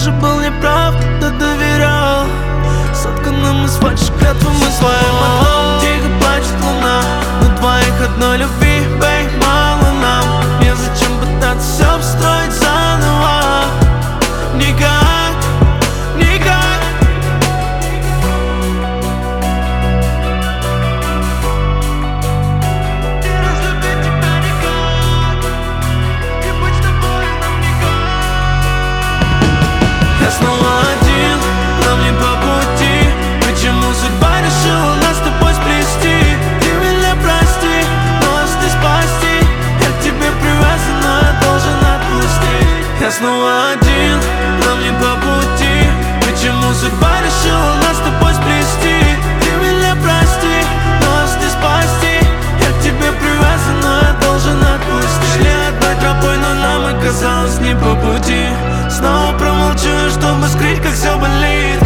же был неправ, когда доверял. Сотканным из фальши клятвы мы своим одном. Тихо плачет луна, на двоих одной любви, бей, мало нам. Незачем пытаться все обстроить заново. Никак, никак. И разлюбить тебя никак, и быть с тобой нам никак. Я снова один, нам не по пути. Почему судьба решила нас с тобой сплести? Ты меня прости, но если спасти, я к тебе привязан, но я должен отпустить. Я снова один, нам не по пути. Почему судьба решила нас с тобой сплести? Ты меня прости, но если спасти, я к тебе привязан, но я должен отпустить. Шли одной тропой, но нам оказалось не по пути. Снова промолчу, чтобы скрыть, как все болит.